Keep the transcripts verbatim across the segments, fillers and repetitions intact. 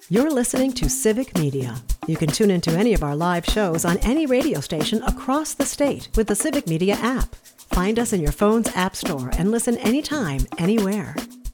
You're listening to Civic Media. You can tune into any of our live shows on any radio station across the state with the Civic Media app. Find us in your phone's app store and listen anytime, anywhere.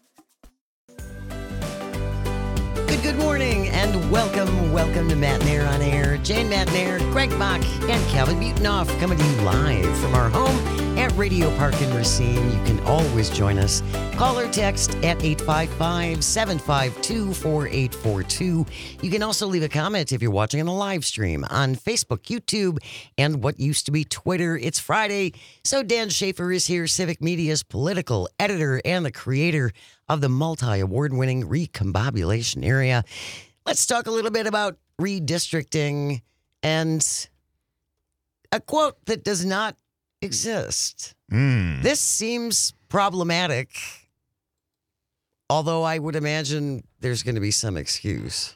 Good, good morning and welcome, welcome to Matt Nair on Air. Jane Matt Nair, Greg Bach, and Calvin Butonoff coming to you live from our home at Radio Park in Racine. You can always join us. Call or text at eight five five, seven five two, four eight four two. You can also leave a comment if you're watching on the live stream on Facebook, YouTube, and what used to be Twitter. It's Friday, so Dan Schaefer is here, Civic Media's political editor and the creator of the multi-award-winning Recombobulation Area. Let's talk a little bit about redistricting and a quote that does not exist. Mm. This seems problematic, although I would imagine there's going to be some excuse.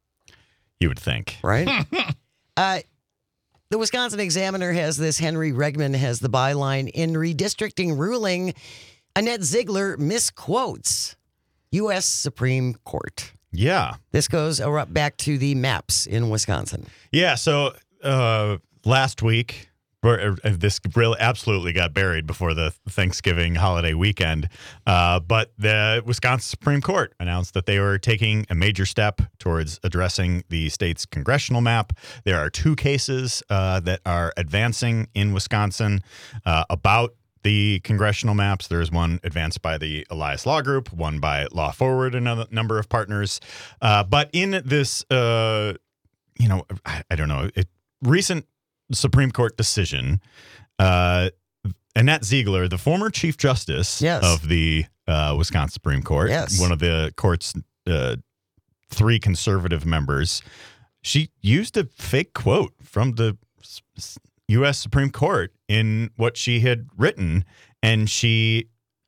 You would think. Right? uh, the Wisconsin Examiner has this. Henry Regman has the byline, in redistricting ruling, Annette Ziegler misquotes U S Supreme Court. Yeah. This goes back to the maps in Wisconsin. Yeah, so uh, last week, or, uh, this really absolutely got buried before the Thanksgiving holiday weekend, uh, but the Wisconsin Supreme Court announced that they were taking a major step towards addressing the state's congressional map. There are two cases uh, that are advancing in Wisconsin uh, about the congressional maps. There's one advanced by the Elias Law Group, one by Law Forward, another number of partners. Uh, but in this, uh, you know, I, I don't know, it, recent Supreme Court decision, uh, Annette Ziegler, the former Chief Justice yes. of the uh, Wisconsin Supreme Court, yes. one of the court's uh, three conservative members, she used a fake quote from the U S Supreme Court in what she had written, and she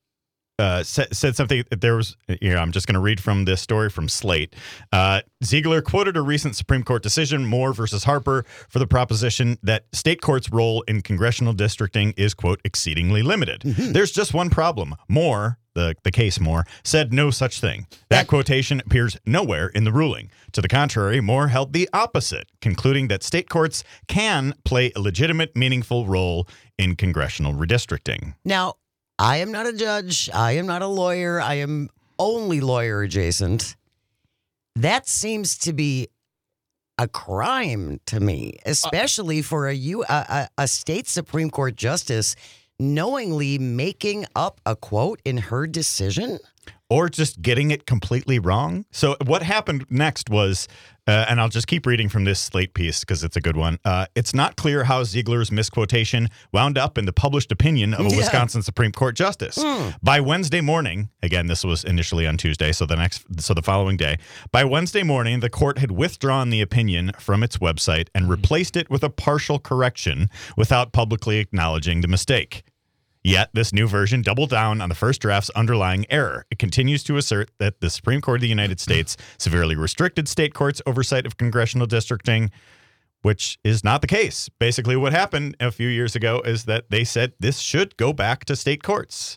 uh, said, said something that there was, you know, I'm just going to read from this story from Slate. Uh, Ziegler quoted a recent Supreme Court decision, Moore versus Harper, for the proposition that state courts' role in congressional districting is, quote, exceedingly limited. Mm-hmm. There's just one problem. Moore, the, the case Moore, said no such thing. That, that quotation appears nowhere in the ruling. To the contrary, Moore held the opposite, concluding that state courts can play a legitimate, meaningful role in congressional redistricting. Now, I am not a judge. I am not a lawyer. I am only lawyer adjacent. That seems to be a crime to me, especially uh, for a, U, a, a state Supreme Court justice knowingly making up a quote in her decision. Or just getting it completely wrong. So what happened next was, uh, and I'll just keep reading from this Slate piece because it's a good one. Uh, it's not clear how Ziegler's misquotation wound up in the published opinion of a yeah. Wisconsin Supreme Court justice. Mm. By Wednesday morning, again, this was initially on Tuesday, so the next, so the following day. By Wednesday morning, the court had withdrawn the opinion from its website and replaced it with a partial correction without publicly acknowledging the mistake. Yet, this new version doubled down on the first draft's underlying error. It continues to assert that the Supreme Court of the United States severely restricted state courts' oversight of congressional districting, which is not the case. Basically, what happened a few years ago is that they said this should go back to state courts.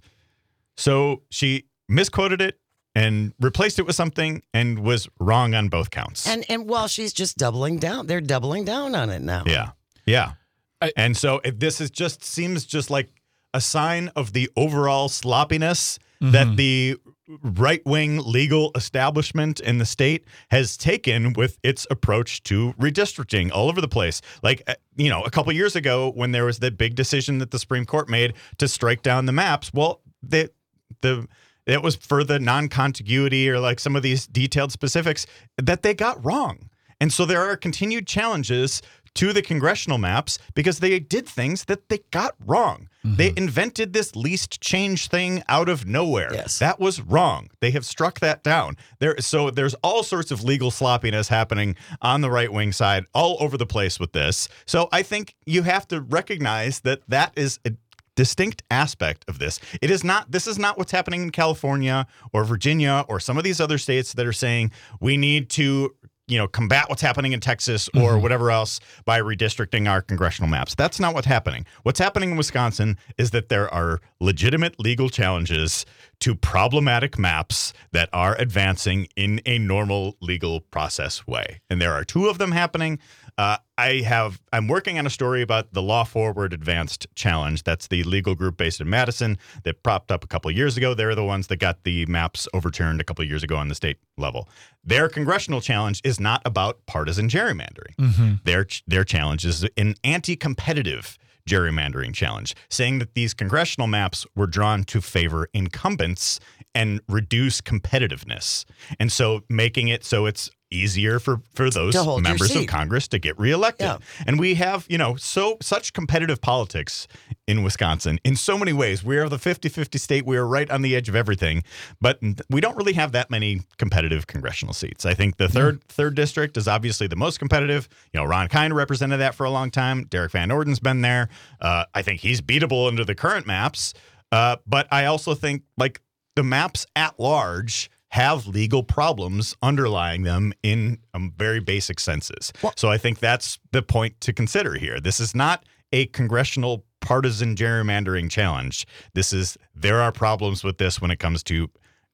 So she misquoted it and replaced it with something and was wrong on both counts. And and while she's just doubling down, they're doubling down on it now. Yeah, yeah. I, and so if this is just seems just like a sign of the overall sloppiness mm-hmm. that the right-wing legal establishment in the state has taken with its approach to redistricting all over the place. Like, you know, a couple years ago when there was that big decision that the Supreme Court made to strike down the maps, well, the the it was for the non-contiguity or like some of these detailed specifics that they got wrong. And so there are continued challenges to the congressional maps because they did things that they got wrong. Mm-hmm. They invented this least change thing out of nowhere. Yes. That was wrong. They have struck that down. There, so there's all sorts of legal sloppiness happening on the right-wing side all over the place with this. So I think you have to recognize that that is a distinct aspect of this. It is not, this is not what's happening in California or Virginia or some of these other states that are saying we need to, you know, combat what's happening in Texas or mm-hmm. whatever else by redistricting our congressional maps. That's not what's happening. What's happening in Wisconsin is that there are legitimate legal challenges to problematic maps that are advancing in a normal legal process way. And there are two of them happening. Uh, I have, I'm working on a story about the Law Forward Advanced Challenge. That's the legal group based in Madison that propped up a couple of years ago. They're the ones that got the maps overturned a couple of years ago on the state level. Their congressional challenge is not about partisan gerrymandering. Mm-hmm. Their, their challenge is an anti-competitive gerrymandering challenge, saying that these congressional maps were drawn to favor incumbents and reduce competitiveness. And so making it so it's easier for, for those members of Congress to get reelected. Yeah. And we have, you know, so such competitive politics in Wisconsin in so many ways. We are the fifty-fifty state. We are right on the edge of everything, but we don't really have that many competitive congressional seats. I think the third mm. third district is obviously the most competitive. You know, Ron Kind represented that for a long time. Derek Van Orden's been there. Uh, I think he's beatable under the current maps. Uh, but I also think like the maps at large have legal problems underlying them in um, very basic senses. Well, so I think that's the point to consider here. This is not a congressional partisan gerrymandering challenge. This is, there are problems with this when it comes to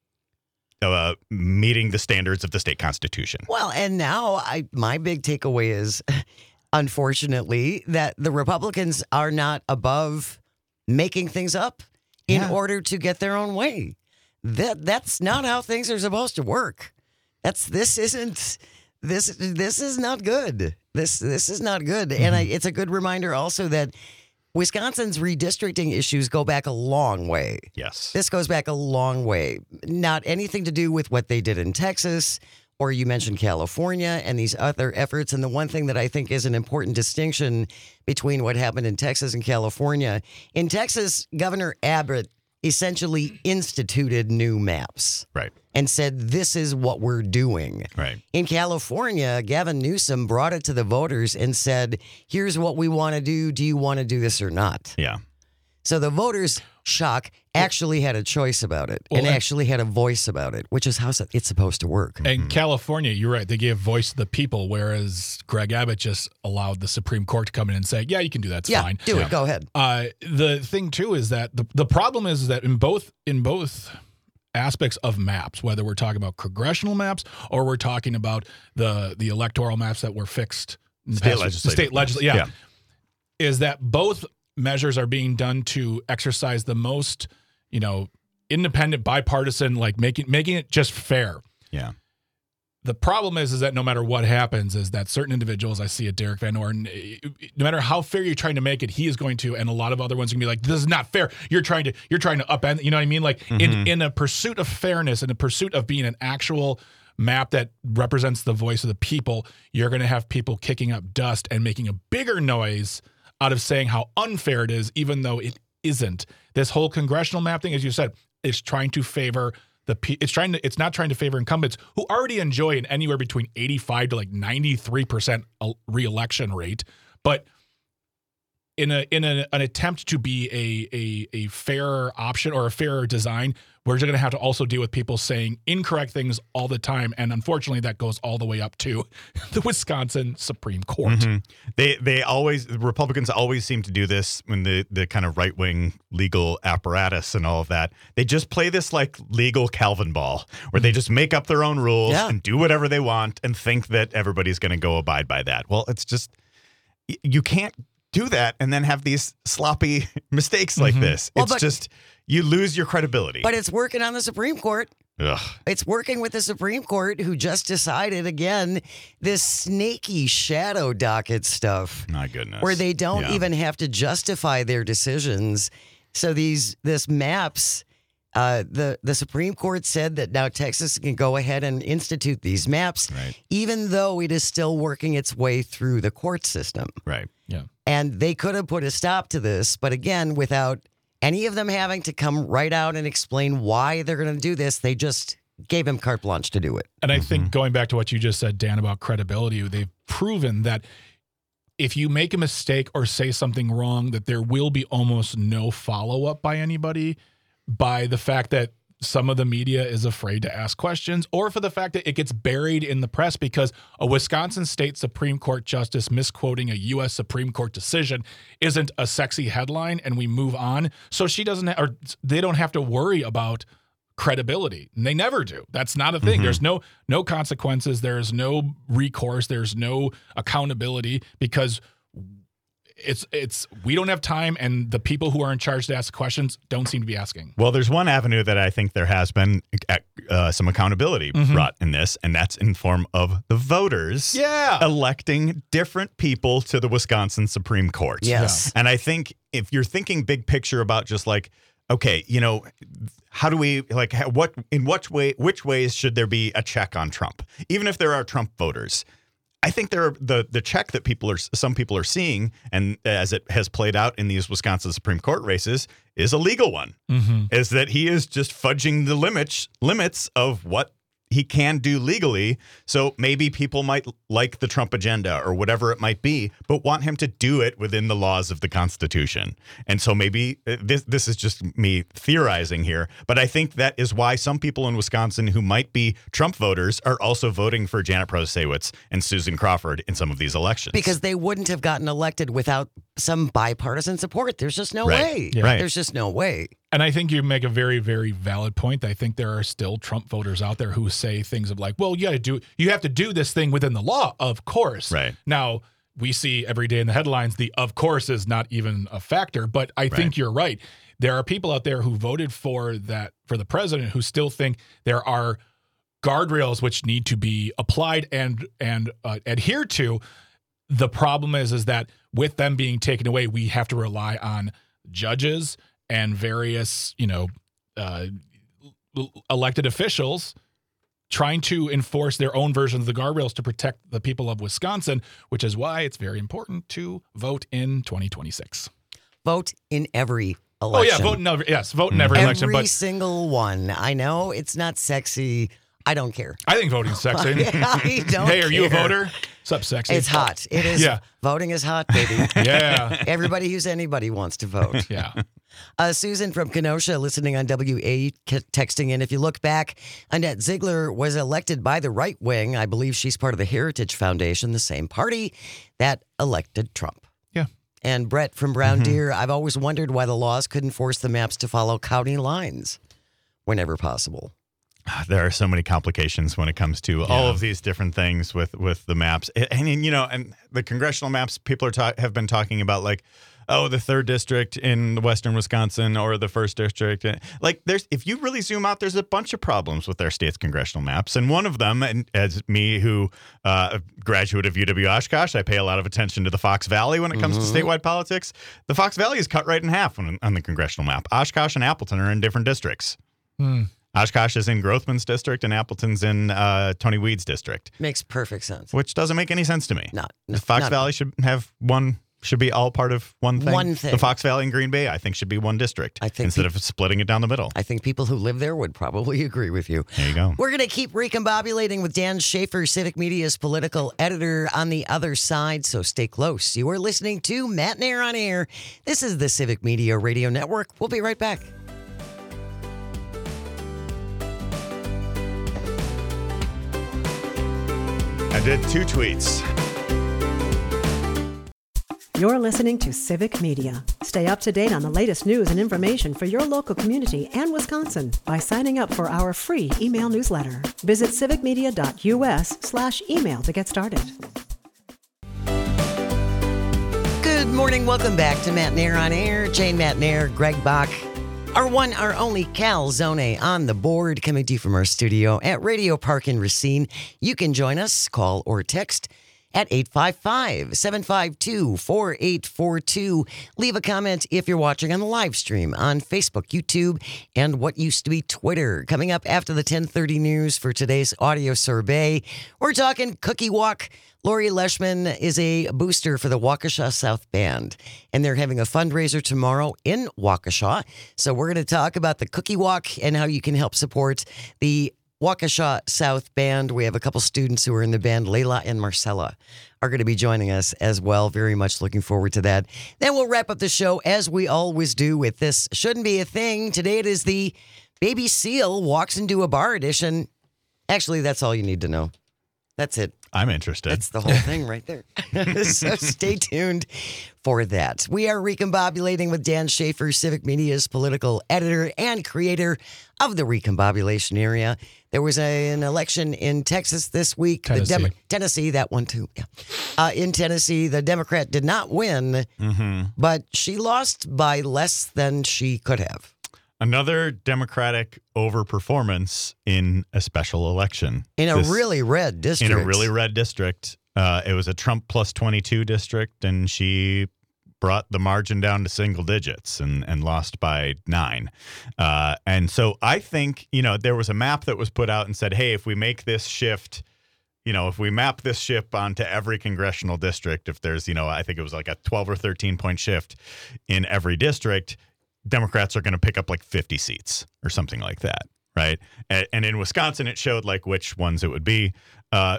uh, meeting the standards of the state constitution. Well, and now I, my big takeaway is, unfortunately, that the Republicans are not above making things up in yeah. order to get their own way. That that's not how things are supposed to work. That's this isn't this this is not good. This this is not good. Mm-hmm. And I, it's a good reminder also that Wisconsin's redistricting issues go back a long way. Yes. This goes back a long way. Not anything to do with what they did in Texas, or you mentioned California and these other efforts. And the one thing that I think is an important distinction between what happened in Texas and California, in Texas, Governor Abbott essentially instituted new maps. Right. And said, this is what we're doing. Right. In California, Gavin Newsom brought it to the voters and said, here's what we want to do. Do you want to do this or not? Yeah. So the voters, shock, actually had a choice about it well, and, and actually had a voice about it, which is how it's supposed to work. And mm-hmm. California, you're right, they gave voice to the people, whereas Greg Abbott just allowed the Supreme Court to come in and say, yeah, you can do that, it's yeah, fine. do yeah. it, go ahead. Uh, the thing, too, is that the, the problem is that in both in both aspects of maps, whether we're talking about congressional maps or we're talking about the, the electoral maps that were fixed in the state past, legislative. State legislative, yeah, yeah, is that both measures are being done to exercise the most, you know, independent, bipartisan, like making making it just fair. Yeah. The problem is, is that no matter what happens, is that certain individuals, I see at Derek Van Orden, no matter how fair you're trying to make it, he is going to, and a lot of other ones are gonna be like, this is not fair. You're trying to, you're trying to upend, you know what I mean? Like mm-hmm. in in a pursuit of fairness, in a pursuit of being an actual map that represents the voice of the people, you're going to have people kicking up dust and making a bigger noise out of saying how unfair it is, even though it isn't. This whole congressional map thing, as you said, is trying to favor the it's trying to it's not trying to favor incumbents who already enjoy an anywhere between eighty-five to like ninety-three percent reelection rate, but in a in a, an attempt to be a a a fairer option or a fairer design, we're going to have to also deal with people saying incorrect things all the time, and unfortunately, that goes all the way up to the Wisconsin Supreme Court. Mm-hmm. They they always the Republicans always seem to do this when the the kind of right wing legal apparatus and all of that. They just play this like legal Calvin ball, where they just make up their own rules yeah. and do whatever they want and think that everybody's going to go abide by that. Well, it's just you can't do that and then have these sloppy mistakes like mm-hmm. this. Well, it's but, just, you lose your credibility. But it's working on the Supreme Court. Ugh. It's working with the Supreme Court, who just decided, again, this snaky shadow docket stuff. My goodness. Where they don't yeah. even have to justify their decisions. So these this maps, uh, the, the Supreme Court said that now Texas can go ahead and institute these maps, right. even though it is still working its way through the court system. Right. Yeah. And they could have put a stop to this, but again, without any of them having to come right out and explain why they're going to do this, they just gave him carte blanche to do it. And I mm-hmm. think going back to what you just said, Dan, about credibility, they've proven that if you make a mistake or say something wrong, that there will be almost no follow-up by anybody, by the fact that some of the media is afraid to ask questions, or for the fact that it gets buried in the press because a Wisconsin State Supreme Court justice misquoting a U S Supreme Court decision isn't a sexy headline, and we move on. So she doesn't, or they don't have to worry about credibility. And they never do. That's not a thing. Mm-hmm. There's no no consequences. There's no recourse. There's no accountability because it's it's we don't have time, and the people who are in charge to ask questions don't seem to be asking. Well, there's one avenue that I think there has been uh, some accountability Mm-hmm. brought in this, and that's in form of the voters Yeah. electing different people to the Wisconsin Supreme Court. Yes. And I think if you're thinking big picture about just like, okay, you know, how do we like ha- what in what way which ways should there be a check on Trump, even if there are Trump voters? I think there are the the check that people are some people are seeing, and as it has played out in these Wisconsin Supreme Court races, is a legal one. Mm-hmm. Is that he is just fudging the limits limits of what he can do legally. So maybe people might like the Trump agenda or whatever it might be, but want him to do it within the laws of the Constitution. And so maybe uh, this this is just me theorizing here, but I think that is why some people in Wisconsin who might be Trump voters are also voting for Janet Protasiewicz and Susan Crawford in some of these elections. Because they wouldn't have gotten elected without some bipartisan support. There's just no Right. way. Yeah. Right. There's just no way. And I think you make a very, very valid point. I think there are still Trump voters out there who say things of like, well, you got to do, you have to do this thing within the law, of course. Right. Now, we see every day in the headlines, the of course is not even a factor, but I think Right. you're right. There are people out there who voted for that, for the president, who still think there are guardrails which need to be applied and, and uh, adhered to. The problem is, is that with them being taken away, we have to rely on judges and various, you know, uh, elected officials trying to enforce their own versions of the guardrails to protect the people of Wisconsin, which is why it's very important to vote in twenty twenty-six. Vote in every Oh election. yeah, vote in every, yes, vote in every every election. But single one. I know it's not sexy. I don't care. I think voting's sexy. I don't Hey, are you a care. voter? What's up, sexy? It's hot. It is. Yeah. Voting is hot, baby. Yeah, Everybody who's anybody wants to vote. yeah. Uh, Susan from Kenosha listening on W A k- texting in. If you look back, Annette Ziegler was elected by the right wing. I believe she's part of the Heritage Foundation, the same party that elected Trump. Yeah. And Brett from Brown Deer, I've always wondered why the laws couldn't force the maps to follow county lines whenever possible. There are so many complications when it comes to all of these different things with, with the maps. And, and, you know, and the congressional maps, people are ta- have been talking about like, oh, the third district in western Wisconsin or the first district. Like there's, if you really zoom out, there's a bunch of problems with their state's congressional maps. And one of them, and as me who uh, a graduate of U W Oshkosh, I pay a lot of attention to the Fox Valley when it comes Mm-hmm. to statewide politics. The Fox Valley is cut right in half on, on the congressional map. Oshkosh and Appleton are in different districts. Hmm. Oshkosh is in Grothman's district and Appleton's in uh, Tony Weed's district, Makes perfect sense. which doesn't make any sense to me. Not, The Fox not- Valley should have one, should be all part of one thing. One thing. The Fox Valley and Green Bay, I think, should be one district I think instead peop- of splitting it down the middle. I think people who live there would probably agree with you. There you go. We're going to keep recombobulating with Dan Schaefer, Civic Media's political editor, on the other side, so stay close. You are listening to Matt Nair on Air. This is the Civic Media Radio Network. We'll be right back. I did two tweets. You're listening to Civic Media. Stay up to date on the latest news and information for your local community and Wisconsin by signing up for our free email newsletter. Visit civicmedia.us slash email to get started. Good morning. Welcome back to Matt Nair on Air. Jane Matt Nair, Greg Bach, our one, our only Cal Zone on the board, coming to you from our studio at Radio Park in Racine. You can join us, call or text at eight five five, seven five two, four eight four two. Leave a comment if you're watching on the live stream on Facebook, YouTube, and what used to be Twitter. Coming up after the ten thirty news for today's audio sorbet, we're talking Cookie Walk. Lori Leishman is a booster for the Waukesha South Band, and they're having a fundraiser tomorrow in Waukesha. So we're going to talk about the Cookie Walk and how you can help support the Waukesha South Band. We have a couple students who are in the band. Layla and Marcella are going to be joining us as well. Very much looking forward to that. Then we'll wrap up the show as we always do with This Shouldn't Be a Thing. Today it is the Baby Seal Walks into a Bar edition. Actually, that's all you need to know. That's it. I'm interested. That's the whole thing right there. So stay tuned for that. We are recombobulating with Dan Schaefer, Civic Media's political editor and creator of the Recombobulation Area. There was a, an election in Texas this week. Tennessee. The Demo- Tennessee, that one too. Yeah. Uh, in Tennessee, the Democrat did not win, Mm-hmm. but she lost by less than she could have. Another Democratic overperformance in a special election. In a This- really red district. in a really red district. Uh, it was a Trump plus twenty-two district, and she brought the margin down to single digits and, and lost by nine. Uh, and so I think, you know, there was a map that was put out and said, hey, if we make this shift, you know, if we map this shift onto every congressional district, if there's, you know, I think it was like a twelve or thirteen point shift in every district, Democrats are going to pick up like fifty seats or something like that, right? And, and in Wisconsin, it showed like which ones it would be. Uh,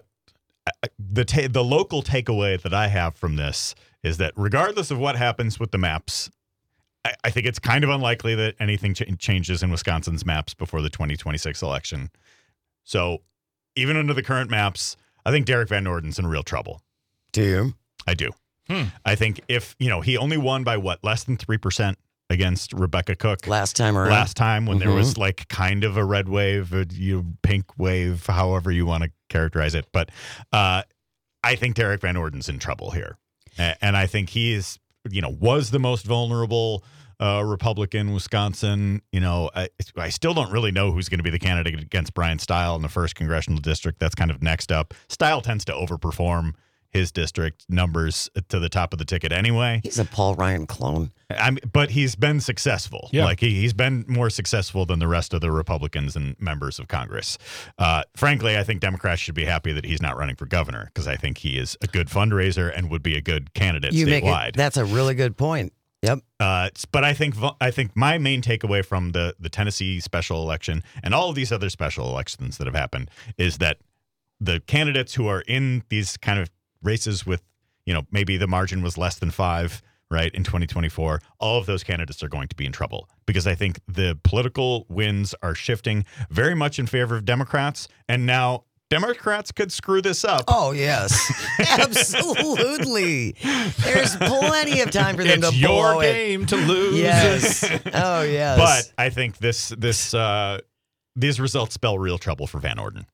the ta- the local takeaway that I have from this is that regardless of what happens with the maps, I, I think it's kind of unlikely that anything ch- changes in Wisconsin's maps before the twenty twenty-six election. So even under the current maps, I think Derek Van Orden's in real trouble. Do you? I do. Hmm. I think if, you know, he only won by what, less than three percent against Rebecca Cook Last time around. last time when there Mhm. was like kind of a red wave, a you pink wave, however you want to characterize it. But uh, I think Derek Van Orden's in trouble here. A- And I think he is, you know, was the most vulnerable uh, Republican in Wisconsin. You know, I, I still don't really know who's going to be the candidate against Brian Stile in the first congressional district. That's kind of next up. Stile tends to overperform his district numbers to the top of the ticket anyway. He's a Paul Ryan clone. I'm, but he's been successful. Yeah. Like he, he's been more successful than the rest of the Republicans and members of Congress. Uh, frankly, I think Democrats should be happy that he's not running for governor because I think he is a good fundraiser and would be a good candidate You make statewide. it, that's a really good point. Yep. Uh, but I think I think my main takeaway from the the Tennessee special election and all of these other special elections that have happened is that the candidates who are in these kind of races with, you know, maybe the margin was less than five, right, in twenty twenty-four, all of those candidates are going to be in trouble because I think the political winds are shifting very much in favor of Democrats. And now Democrats could screw this up. Oh, yes. Absolutely. There's plenty of time for them It's to your blow it. game to lose. Yes. Oh, yes. But I think this this uh, these results spell real trouble for Van Orden.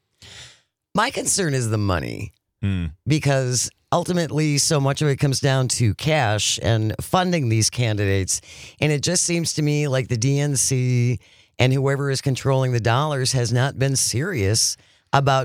my concern is the money. Mm. Because ultimately so much of it comes down to cash and funding these candidates. And it just seems to me like the D N C and whoever is controlling the dollars has not been serious about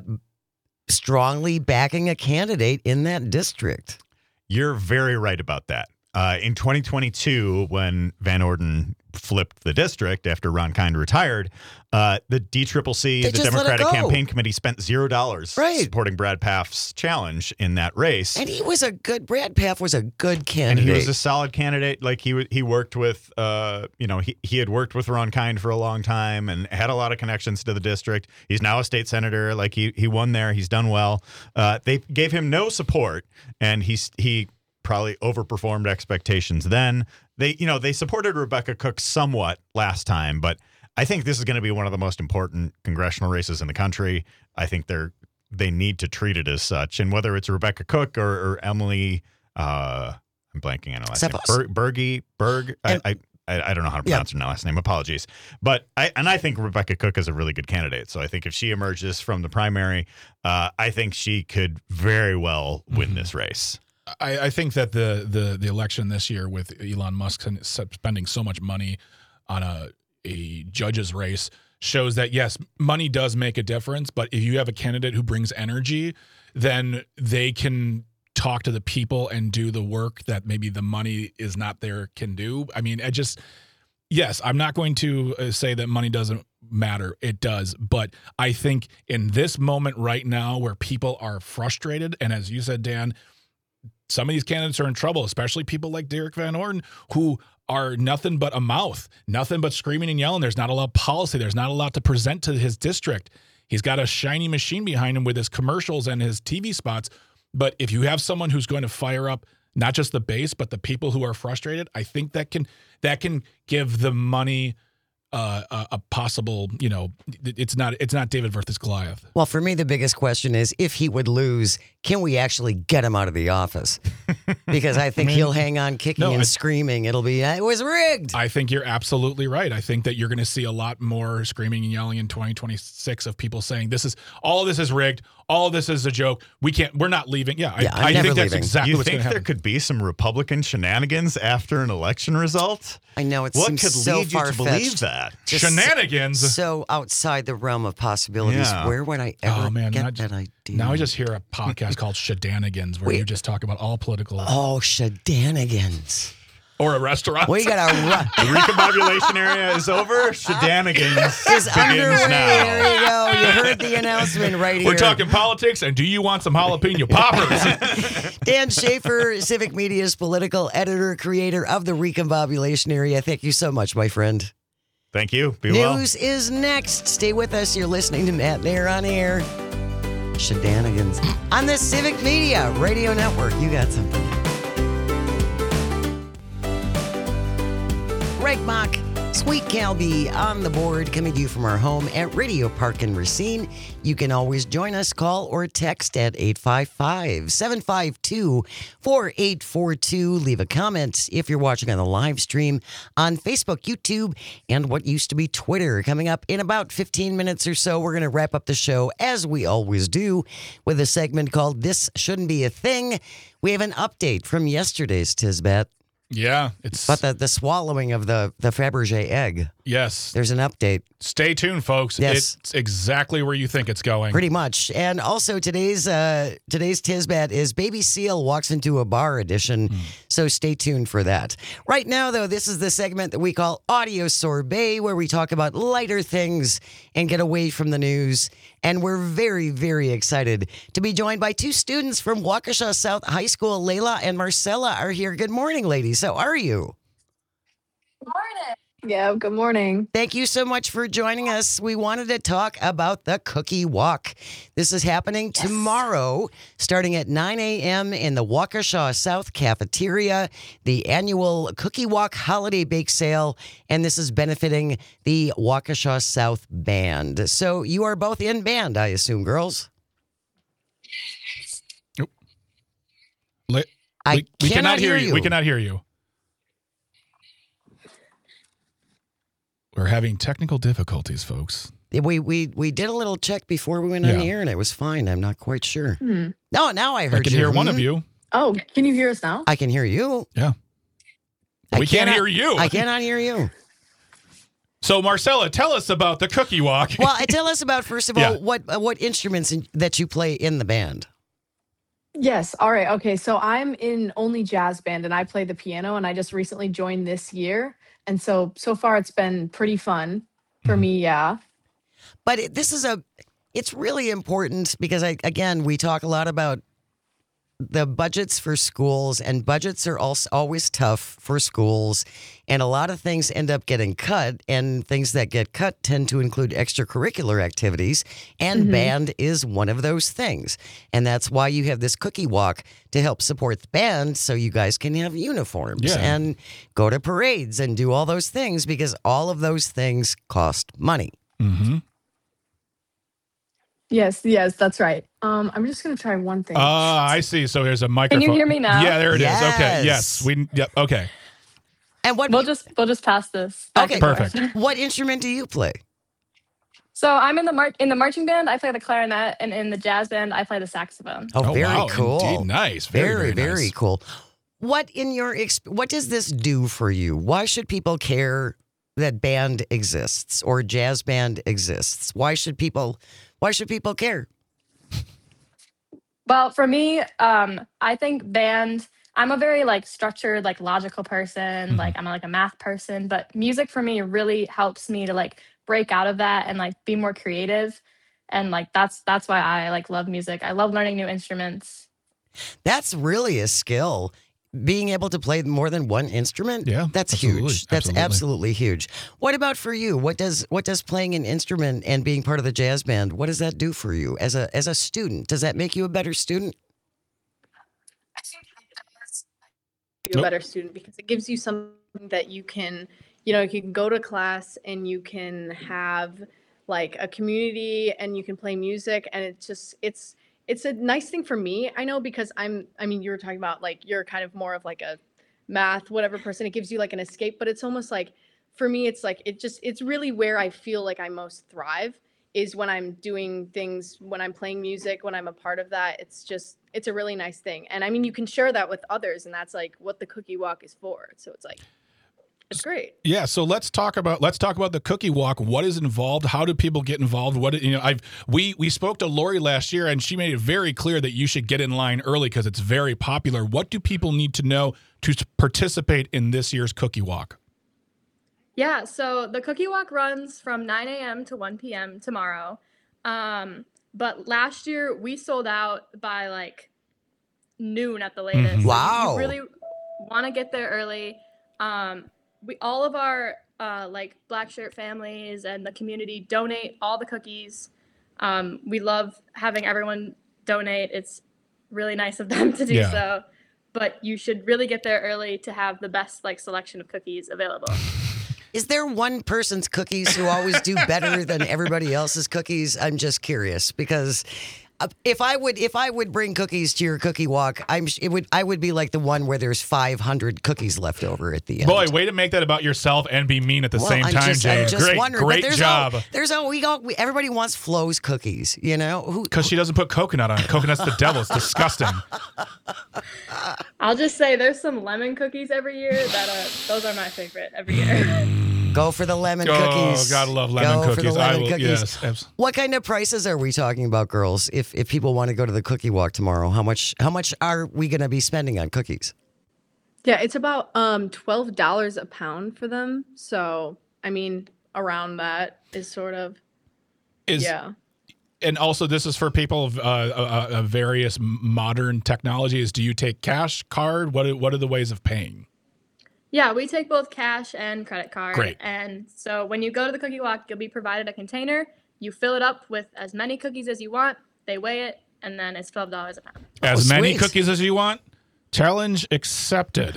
strongly backing a candidate in that district. You're very right about that. Uh, in twenty twenty-two, when Van Orden flipped the district after Ron Kind retired, uh, the D C C C, They the just let it Democratic go. Campaign Committee, spent zero dollars Right. supporting Brad Pfaff's challenge in that race. And he was a good, Brad Pfaff was a good And candidate. he was a solid candidate. Like he w- he worked with, uh, you know, he, he had worked with Ron Kind for a long time and had a lot of connections to the district. He's now a state senator. Like he he won there. He's done well. Uh, they gave him no support, and he's he probably overperformed expectations. Then they, you know, they supported Rebecca Cook somewhat last time, but I think this is going to be one of the most important congressional races in the country. I think they're they need to treat it as such, and whether it's Rebecca Cook or, or Emily. Uh, I'm blanking on her last Cepos. name. Ber- Berge, Berg. I, I I don't know how to pronounce her last name. Apologies. But I and I think Rebecca Cook is a really good candidate. So I think if she emerges from the primary, uh, I think she could very well win this race. I, I think that the, the the election this year with Elon Musk spending so much money on a a judge's race shows that, yes, money does make a difference. But if you have a candidate who brings energy, then they can talk to the people and do the work that maybe the money is not there can do. I mean, I just, yes, I'm not going to uh, say that money doesn't matter. It does. But I think in this moment right now where people are frustrated, and as you said, Dan, some of these candidates are in trouble, especially people like Derek Van Orden, who are nothing but a mouth, nothing but screaming and yelling. There's not a lot of policy. There's not a lot to present to his district. He's got a shiny machine behind him with his commercials and his T V spots. But if you have someone who's going to fire up not just the base, but the people who are frustrated, I think that can that can give the money uh, a, a possible, you know, it's not it's not David versus Goliath. Well, for me, the biggest question is if he would lose, can we actually get him out of the office? Because I think I mean, he'll hang on kicking no, and I- screaming. It'll be, it was rigged. I think you're absolutely right. I think that you're going to see a lot more screaming and yelling in twenty twenty-six of people saying this is all of this is rigged. All of this is a joke. We can't. We're not leaving. Yeah, I, Yeah, I'm I never think that's leaving. exactly You what's going think to there happen. could be some Republican shenanigans after an election result? I know it What seems could so lead you to believe far-fetched. that? Just Shenanigans. So outside the realm of possibilities. Yeah. Where would I ever Oh man, get now I that just, idea? now I just hear a podcast called Shenanigans where Wait. you just talk about all political Oh, shenanigans. or a restaurant. We got a ru- The recombobulation area is over. Shenanigans is begins underway. now. There you go. You heard the announcement right here. We're talking politics, and do you want some jalapeno poppers? Dan Schaefer, Civic Media's political editor, creator of the Recombobulation Area. Thank you so much, my friend. Thank you. Be well. News is next. Stay with us. You're listening to Matt Nair on Air. Shenanigans on the Civic Media Radio Network. You got something. Greg Mock, Sweet Calby on the board, coming to you from our home at Radio Park in Racine. You can always join us, call or text at eight five five, seven five two, four eight four two. Leave a comment if you're watching on the live stream on Facebook, YouTube, and what used to be Twitter. Coming up in about fifteen minutes or so, we're going to wrap up the show, as we always do, with a segment called This Shouldn't Be a Thing. We have an update from yesterday's Tisbet. Yeah, it's But the, the swallowing of the, the Fabergé egg, yes. there's an update, Stay tuned, folks. Yes. It's exactly where you think it's going. pretty much. And also today's uh, today's Tisbat is Baby Seal Walks into a Bar edition, so stay tuned for that. Right now, though, this is the segment that we call Audio Sorbet, where we talk about lighter things and get away from the news. And we're very, very excited to be joined by two students from Waukesha South High School. Layla and Marcella are here. Good morning, ladies. How are you? Yeah, good morning. Thank you so much for joining us. We wanted to talk about the Cookie Walk. This is happening tomorrow, starting at nine a.m. in the Waukesha South Cafeteria, the annual Cookie Walk Holiday Bake Sale, and this is benefiting the Waukesha South Band. So you are both in band, I assume, girls? Li- I we, we cannot cannot hear hear you. We you. cannot hear you. We're having technical difficulties, folks. We we we did a little check before we went on Yeah. the air, and it was fine. I'm not quite sure. Hmm. No, now I I heard can you. hear one Hmm? of you. Oh, can you hear us now? I can hear you. Yeah. I We can't cannot- hear you. I cannot hear you. So, Marcella, tell us about the Cookie Walk. Well, uh, tell us about, first of all, Yeah. what uh, what instruments in, that you play in the band. Yes. All right. Okay. So I'm in only jazz band and I play the piano and I just recently joined this year. And so, so far it's been pretty fun for me. Yeah. But it, this is a, it's really important because, I, again, we talk a lot about the budgets for schools, and budgets are also always tough for schools. And a lot of things end up getting cut, and things that get cut tend to include extracurricular activities, and Mhm. band is one of those things. And that's why you have this Cookie Walk to help support the band so you guys can have uniforms Yeah. and go to parades and do all those things, because all of those things cost money. Mm-hmm. Yes. Yes. That's right. Um, I'm just going to try one thing. Ah, I see. So here's a microphone. hear me now? Yeah, there it is. Okay. Yes. Yes. We. Yep. Okay. And what We'll just we'll just pass this. back Okay. and forth. Perfect. what instrument do you play? So I'm in the mar- in the marching band. I play the clarinet, and in the jazz band, I play the saxophone. Oh, very wow, cool. Indeed. Nice. Very, Very, very, very nice. cool. What in your exp- what does this do for you? Why should people care that band exists or jazz band exists? Why should people why should people care? Well, for me, um, I think band. I'm a very like structured, like logical person. Mhm. Like I'm like a math person, but music for me really helps me to like break out of that and like be more creative. And like that's that's why I like love music. I love learning new instruments. That's really a skill. Being able to play more than one instrument? Yeah, That's absolutely, huge. That's absolutely. absolutely huge. What about for you? What does what does playing an instrument and being part of the jazz band, what does that do for you as a as a student? Does that make you a better student? you Nope. a better student because it gives you something that you can you know, you can go to class and you can have like a community and you can play music, and it's just it's it's a nice thing for me. I know, because I'm I mean, you were talking about like you're kind of more of like a math whatever person. It gives you like an escape, but it's almost like for me it's like it just it's really where I feel like I most thrive is when I'm doing things, when I'm playing music, when I'm a part of that. It's just it's a really nice thing. And I mean, you can share that with others, and that's like what the Cookie Walk is for. So it's like it's great. Yeah, so let's talk about let's talk about the Cookie Walk. What is involved? How do people get involved? What you know, I've we we spoke to Lori last year, and she made it very clear that you should get in line early because it's very popular. What do people need to know to participate in this year's Cookie Walk? Yeah, so the Cookie Walk runs from nine a.m. to one p.m. tomorrow. Um, but last year we sold out by like noon at the latest. Mhm. So Wow. you really want to get there early. Um, we all of our uh, like Black Shirt families and the community donate all the cookies. Um, we love having everyone donate. It's really nice of them to do Yeah. so. But you should really get there early to have the best like selection of cookies available. Is there one person's cookies who always do better than everybody else's cookies? I'm just curious because uh, if I would if I would bring cookies to your Cookie Walk, I'm sh- it would I would be like the one where there's five hundred cookies left over at the end. Boy, way to make that about yourself and be mean at the Well, same I'm time, just, Jay. I'm just Great, wondering, great but there's job. All, there's all we all we, everybody wants Flo's cookies, you know? Who Because she doesn't put coconut on it. Coconut's the devil. It's disgusting. I'll just say there's some lemon cookies every year that are those are my favorite every year. Go for the lemon Oh, cookies. gotta love lemon Go for the cookies. lemon I will. cookies. Yes. abs- What kind of prices are we talking about, girls? If if people want to go to the Cookie Walk tomorrow, how much how much are we going to be spending on cookies? Yeah, it's about um twelve dollars a pound for them. So I mean, around that is sort of Is yeah. and also this is for people of uh, uh, uh, various modern technologies. Do you take cash, card? What are, what are the ways of paying? Yeah, we take both cash and credit card. Great. And so when you go to the Cookie Walk, you'll be provided a container. You fill it up with as many cookies as you want. They weigh it, and then it's twelve dollars a pound. As Oh, many sweet. cookies as you want. Challenge accepted.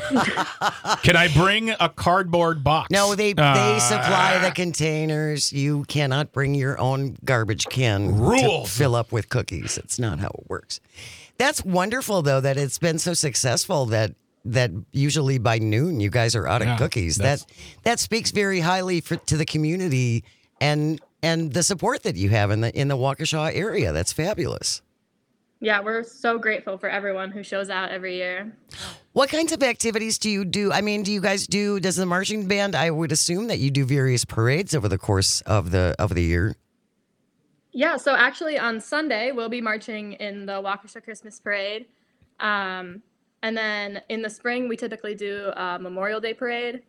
Can I bring a cardboard box? No, they Uh, they supply the containers. You cannot bring your own garbage can to Rules. fill up with cookies. It's not how it works. That's wonderful though that it's been so successful that that usually by noon you guys are out Yeah, of cookies. that's- That that speaks very highly for, to the community and and the support that you have in the in the Waukesha area. That's fabulous. Yeah, we're so grateful for everyone who shows out every year. What kinds of activities do you do? I mean, do you guys do? Does the marching band? I would assume that you do various parades over the course of the of the year. Yeah, so actually on Sunday, we'll be marching in the Waukesha Christmas Parade. Um, and then in the spring, we typically do a Memorial Day Parade.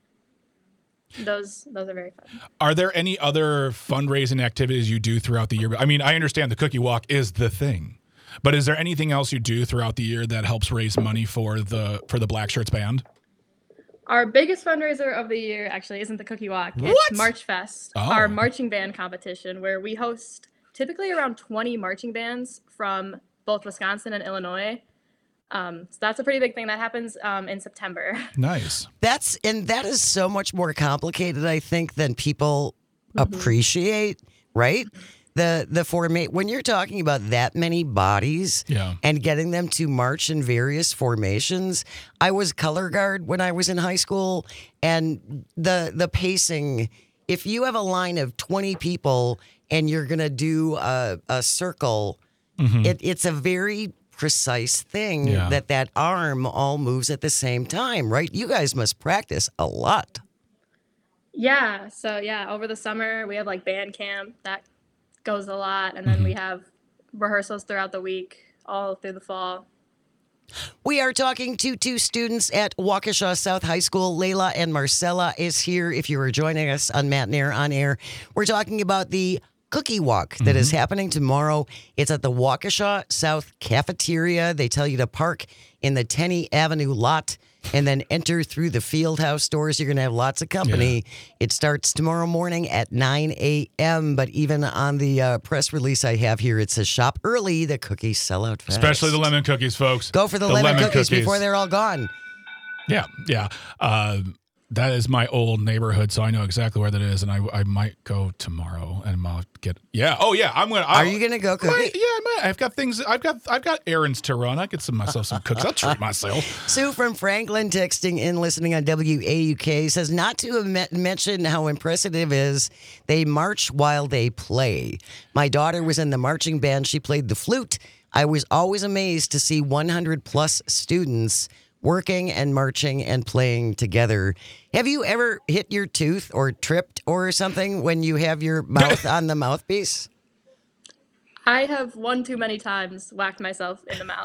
Those those are very fun. Are there any other fundraising activities you do throughout the year? I mean, I understand the Cookie Walk is the thing, but is there anything else you do throughout the year that helps raise money for the for the Black Shirts Band? Our biggest fundraiser of the year actually isn't the Cookie Walk. What? It's March Fest, Oh. our marching band competition, where we host typically around twenty marching bands from both Wisconsin and Illinois. Um, so that's a pretty big thing that happens um, in September. Nice. That's and that is so much more complicated, I think, than people appreciate. Right? The the formate when you're talking about that many bodies Yeah. and getting them to march in various formations. I was color guard when I was in high school, and the the pacing. If you have a line of twenty people and you're gonna do a, a circle, it, it's a very precise thing Yeah. that that arm all moves at the same time, right? You guys must practice a lot. Yeah. So yeah, over the summer we have like band camp that goes a lot, and then we have rehearsals throughout the week, all through the fall. We are talking to two students at Waukesha South High School. Layla and Marcella is here. If you are joining us on Matt and Air on Air, we're talking about the Cookie Walk that is happening tomorrow. It's at the Waukesha South Cafeteria. They tell you to park in the Tenney Avenue lot and then enter through the Fieldhouse doors. You're going to have lots of company. It starts tomorrow morning at nine a.m. But even on the uh, press release I have here, it says shop early. The cookies sell out fast. Especially the lemon cookies, folks. Go for the, lemon, cookies, before they're all gone. Yeah, yeah. Uh, That is my old neighborhood, so I know exactly where that is, and I, I might go tomorrow and I'll get. Yeah, oh yeah, I'm gonna. I'll, Are you gonna go might, cookie? yeah, I might. I've got things. I've got. I've got errands to run. I get some myself some cookies. I'll treat myself. Sue from Franklin texting in, listening on W A U K, says not to me- mention how impressive it is. They march while they play. My daughter was in the marching band. She played the flute. I was always amazed to see one hundred plus students working and marching and playing together. Have you ever hit your tooth or tripped or something when you have your mouth on the mouthpiece? I have one too many times whacked myself in the mouth.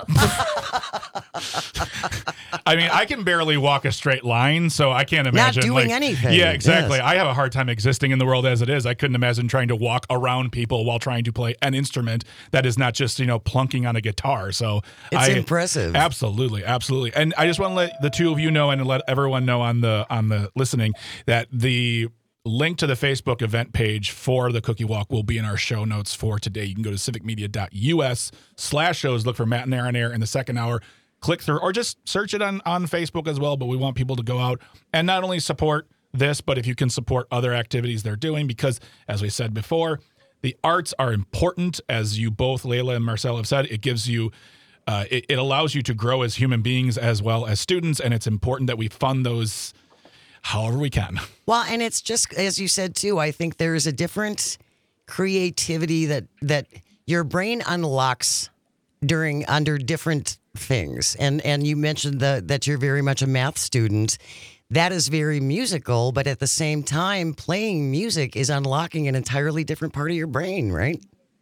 I mean, I can barely walk a straight line, so I can't imagine doing like, anything. Yeah, exactly. Yes. I have a hard time existing in the world as it is. I couldn't imagine trying to walk around people while trying to play an instrument that is not just, you know, plunking on a guitar. So It's I, impressive. Absolutely, absolutely. And I just want to let the two of you know and let everyone know on the on the listening that the link to the Facebook event page for the Cookie Walk will be in our show notes for today. You can go to civicmedia.us slash shows, look for Matt and Air on Air in the second hour, click through, or just search it on, on Facebook as well. But we want people to go out and not only support this, but if you can support other activities they're doing, because as we said before, the arts are important, as you both, Layla and Marcel, have said. It gives you uh, it, it allows you to grow as human beings as well as students, and it's important that we fund those however we can. Well, and it's just, as you said, too, I think there's a different creativity that that your brain unlocks during under different things. And and you mentioned the, that you're very much a math student. That is very musical, but at the same time, playing music is unlocking an entirely different part of your brain, right?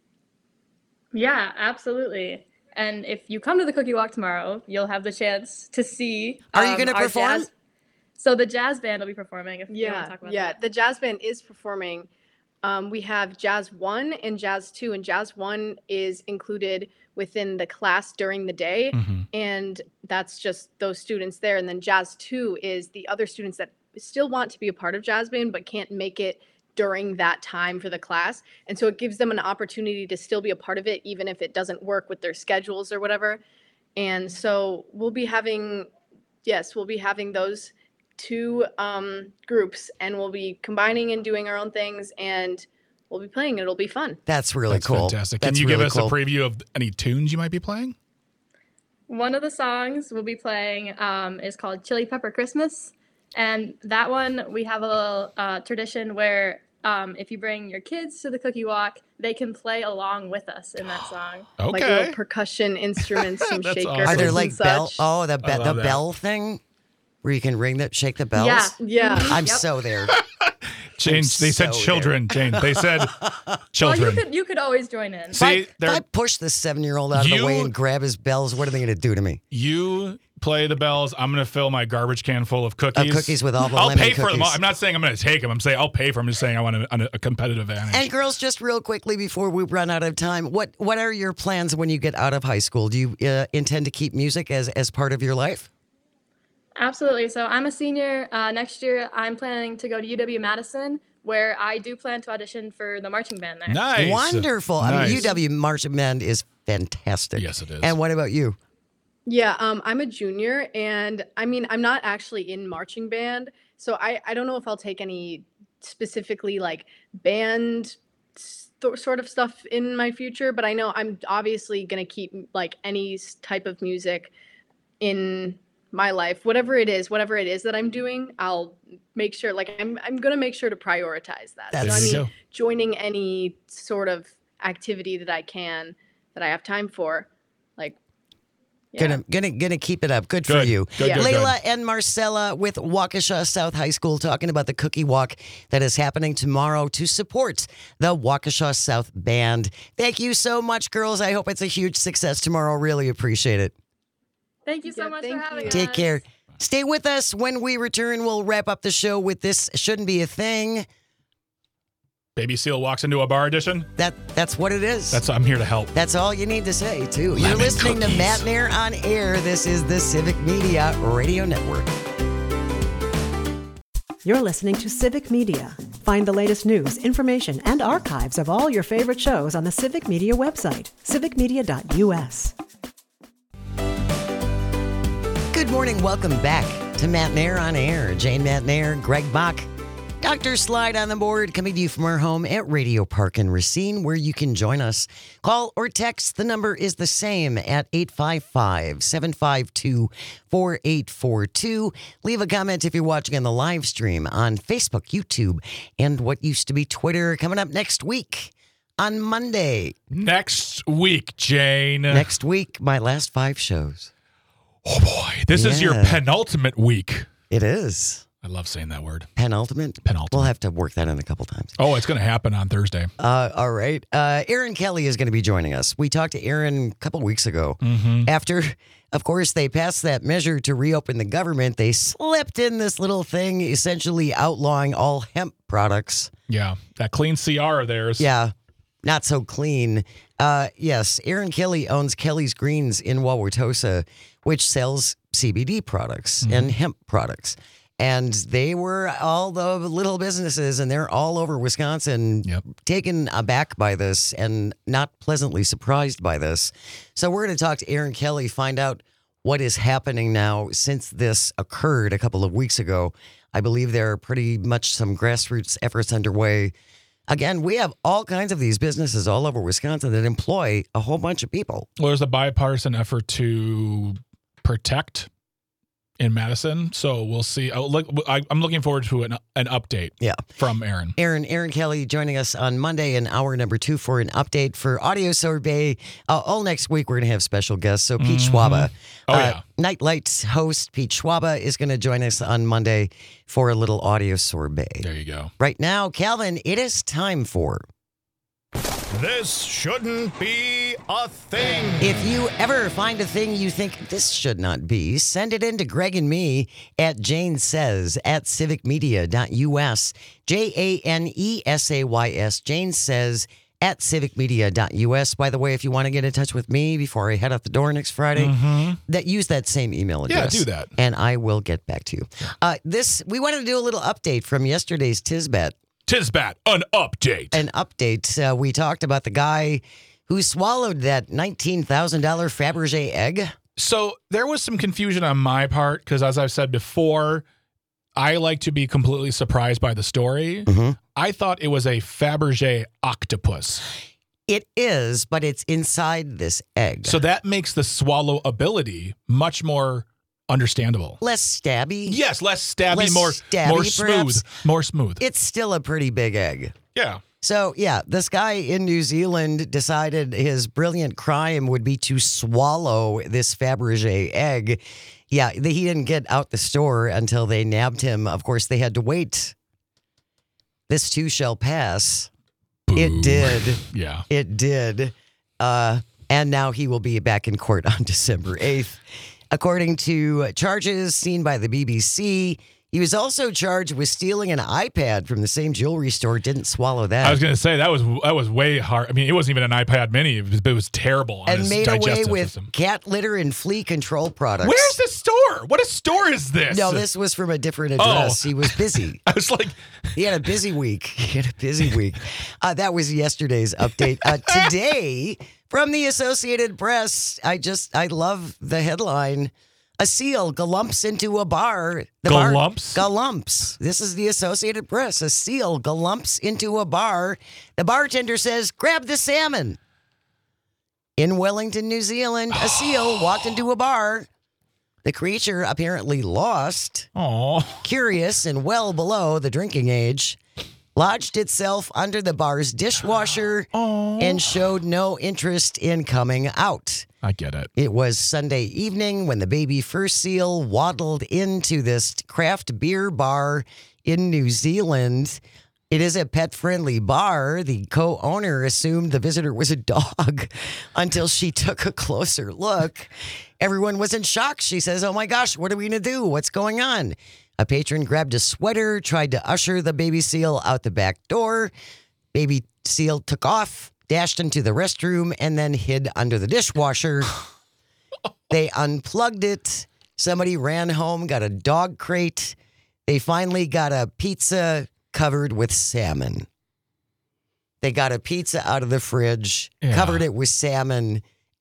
Yeah, absolutely. And if you come to the Cookie Walk tomorrow, you'll have the chance to see. Are you um, going to our perform? jazz- So the jazz band will be performing. If you want Yeah, to talk about yeah. that. The jazz band is performing. Um, we have Jazz One and Jazz Two, and Jazz One is included within the class during the day, Mm-hmm. and that's just those students there. And then Jazz Two is the other students that still want to be a part of jazz band but can't make it during that time for the class, and so it gives them an opportunity to still be a part of it, even if it doesn't work with their schedules or whatever. And so we'll be having, yes, we'll be having those two um, groups, and we'll be combining and doing our own things, and we'll be playing. It'll be fun. That's really That's cool. fantastic. Can That's you give really us cool. a preview of any tunes you might be playing? One of the songs we'll be playing um, is called Chili Pepper Christmas. And that one, we have a little uh, tradition where um, if you bring your kids to the Cookie Walk, they can play along with us in that song. Like Okay. little percussion instruments, some That's shakers awesome. Are there and like such. bell? Oh, the I be- love the that. bell thing where you can ring that, shake the bells. Yeah. Yeah. I'm Yep. so there. Jane, they said so children, Jane. They said Well, children. you could you could always join in. If I, See, if they're- I push this seven-year-old out of the You- way and grab his bells, what are they going to do to me? You play the bells. I'm going to fill my garbage can full of cookies. Of cookies with all the I'll lemon pay for them. cookies. I'm not saying I'm going to take them. I'm saying I'll pay for them. I'm just saying I want a, a competitive advantage. And girls, just real quickly before we run out of time, what what are your plans when you get out of high school? Do you uh, intend to keep music as as part of your life? Absolutely. So I'm a senior. Uh, next year, I'm planning to go to U W Madison, where I do plan to audition for the marching band there. Nice. Wonderful. I mean, Nice. U W Marching Band is fantastic. Yes, it is. And what about you? Yeah, um, I'm a junior, and I mean, I'm not actually in marching band, so I, I don't know if I'll take any specifically like band st- sort of stuff in my future, but I know I'm obviously gonna keep like any s- type of music in my life, whatever it is, whatever it is that I'm doing, I'll make sure, like I'm I'm gonna make sure to prioritize that. That's- so I There you mean, go. joining any sort of activity that I can, that I have time for, like. Yeah. Gonna gonna gonna keep it up. Good, for Good. you. Good, Yeah. good, good. Layla and Marcella with Waukesha South High School talking about the Cookie Walk that is happening tomorrow to support the Waukesha South Band. Thank you so much, girls. I hope it's a huge success tomorrow. Really appreciate it. Thank you so Yeah, much for thank having you. us. Take care. Stay with us. When we return, we'll wrap up the show with This Shouldn't Be a Thing. Baby Seal walks into a bar edition. That That's what it is. That's I'm here to help. That's all you need to say, too. You're Lemon listening to cookies. Matt and Air on Air. This is the Civic Media Radio Network. You're listening to Civic Media. Find the latest news, information, and archives of all your favorite shows on the Civic Media website, civic media dot u s. Good morning. Welcome back to Matt Nair on Air. Jane Matt Nair, Greg Bach, Doctor Slide on the board, coming to you from our home at Radio Park in Racine, where you can join us. Call or text. The number is the same at eight five five, seven five two, four eight four two. Leave a comment if you're watching on the live stream on Facebook, YouTube, and what used to be Twitter. Coming up next week on Monday. Next week, Jane. Next week, my last five shows. Oh, boy. This is your Yeah. penultimate week. It is. I love saying that word. Penultimate? Penultimate. We'll have to work that in a couple times. Oh, it's going to happen on Thursday. Uh, all right. Uh, Aaron Kelly is going to be joining us. We talked to Aaron a couple weeks ago. Mm-hmm. After, of course, they passed that measure to reopen the government, they slipped in this little thing essentially outlawing all hemp products. Yeah. That clean C R of theirs. Yeah, not so clean. Uh, yes, Aaron Kelly owns Kelly's Greens in Wauwatosa, which sells C B D products Mm-hmm. and hemp products. And they were all the little businesses, and they're all over Wisconsin, Yep. taken aback by this and not pleasantly surprised by this. So we're going to talk to Aaron Kelly, find out what is happening now since this occurred a couple of weeks ago. I believe there are pretty much some grassroots efforts underway. Again, we have all kinds of these businesses all over Wisconsin that employ a whole bunch of people. Well, there's a bipartisan effort to protect in Madison. So we'll see. Oh, look, I, I'm looking forward to an, an update Yeah. from Aaron. Aaron Aaron Kelly joining us on Monday in hour number two for an update for Audio Sorbet. Uh, all next week, we're going to have special guests. So Pete Schwaba, Oh, uh, yeah. Night Lights host Pete Schwaba is going to join us on Monday for a little Audio Sorbet. There you go. Right now, Calvin, it is time for... This shouldn't be a thing. If you ever find a thing you think this should not be, send it in to Greg and me at Jane Says at civic media dot U S. J A N E S A Y S. Jane Says at civic media dot U S. By the way, if you want to get in touch with me before I head out the door next Friday, that use that same email Yeah, address. do that. And I will get back to you. Uh, this we wanted to do a little update from yesterday's Tisbat. Tisbat, an update. An update. Uh, we talked about the guy who swallowed that nineteen thousand dollars Fabergé egg. So there was some confusion on my part because, as I've said before, I like to be completely surprised by the story. Mm-hmm. I thought it was a Fabergé octopus. It is, but it's inside this egg. So that makes the swallow ability much more understandable. Less stabby. Yes, less stabby, Less more stabby, more smooth, perhaps. more smooth. It's still a pretty big egg. Yeah. So, yeah, this guy in New Zealand decided his brilliant crime would be to swallow this Fabergé egg. Yeah, he didn't get out the store until they nabbed him. Of course, they had to wait. This too shall pass. Boo. It did. Yeah. It did. Uh, and now he will be back in court on December eighth. According to charges seen by the B B C, he was also charged with stealing an iPad from the same jewelry store. Didn't swallow that. I was going to say that was that was way hard. I mean, it wasn't even an iPad Mini. It was, it was terrible on and his made away digestive with system. cat litter and flea control products. Where's the store? What a store is this? No, this was from a different address. Oh. He was busy. I was like, He had a busy week. He had a busy week. Uh, that was yesterday's update. Uh, today, from the Associated Press, I just, I love the headline. A seal galumps into a bar. The bar- Galumps? galumps. This is the Associated Press. A seal galumps into a bar. The bartender says, grab the salmon. In Wellington, New Zealand, a seal walked into a bar. The creature apparently lost, oh, curious and well below the drinking age, lodged itself under the bar's dishwasher and showed no interest in coming out. I get it. It was Sunday evening when the baby fur seal waddled into this craft beer bar in New Zealand. It is a pet-friendly bar. The co-owner assumed the visitor was a dog until she took a closer look. Everyone was in shock. She says, oh my gosh, what are we going to do? What's going on? A patron grabbed a sweater, tried to usher the baby seal out the back door. Baby seal took off, dashed into the restroom, and then hid under the dishwasher. They unplugged it. Somebody ran home, got a dog crate. They finally got a pizza covered with salmon. They got a pizza out of the fridge, Yeah. covered it with salmon,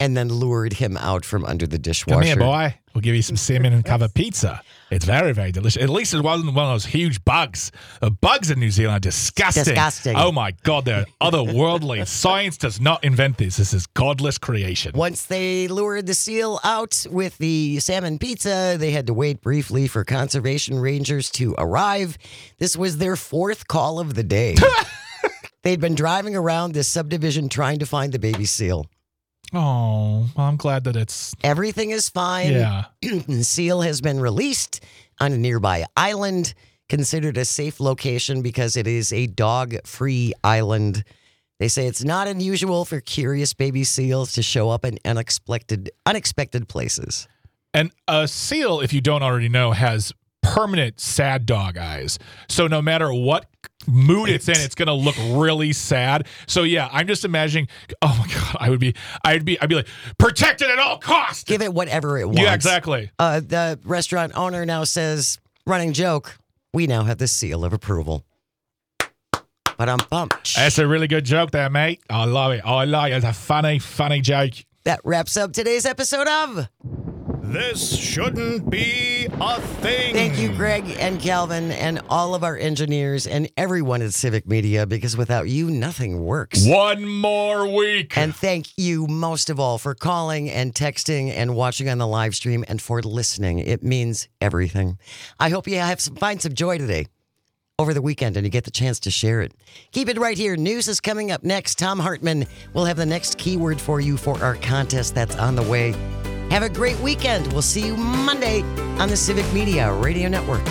and then lured him out from under the dishwasher. Come here, boy. We'll give you some salmon and cover pizza. It's very, very delicious. At least it wasn't one of those huge bugs. The bugs in New Zealand are disgusting. Disgusting. Oh, my God. They're otherworldly. Science does not invent this. This is godless creation. Once they lured the seal out with the salmon pizza, they had to wait briefly for conservation rangers to arrive. This was their fourth call of the day. They'd been driving around this subdivision trying to find the baby seal. Oh, well, I'm glad that it's... Everything is fine. Yeah. The seal has been released on a nearby island, considered a safe location because it is a dog-free island. They say it's not unusual for curious baby seals to show up in unexpected, unexpected places. And a seal, if you don't already know, has permanent sad dog eyes. So no matter what mood it's in, it's going to look really sad. So yeah, I'm just imagining, oh my God, I would be, I'd be, I'd be like, protect it at all costs. Give it whatever it wants. Yeah, exactly. Uh, the restaurant owner now says, running joke, we now have the seal of approval. But I'm pumped. That's a really good joke there, mate. I love it. I like it. It's a funny, funny joke. That wraps up today's episode of This Shouldn't Be a Thing. Thank you, Greg and Calvin, and all of our engineers and everyone at Civic Media, because without you, nothing works. One more week. And thank you most of all for calling and texting and watching on the live stream and for listening. It means everything. I hope you have some, find some joy today over the weekend and you get the chance to share it. Keep it right here. News is coming up next. Tom Hartman will have the next keyword for you for our contest that's on the way. Have a great weekend. We'll see you Monday on the Civic Media Radio Network.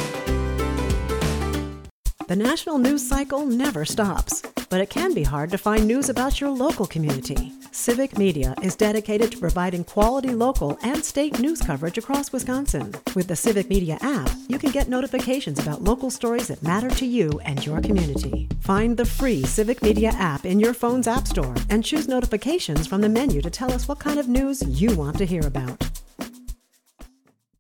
The national news cycle never stops, but it can be hard to find news about your local community. Civic Media is dedicated to providing quality local and state news coverage across Wisconsin. With the Civic Media app, you can get notifications about local stories that matter to you and your community. Find the free Civic Media app in your phone's app store and choose notifications from the menu to tell us what kind of news you want to hear about.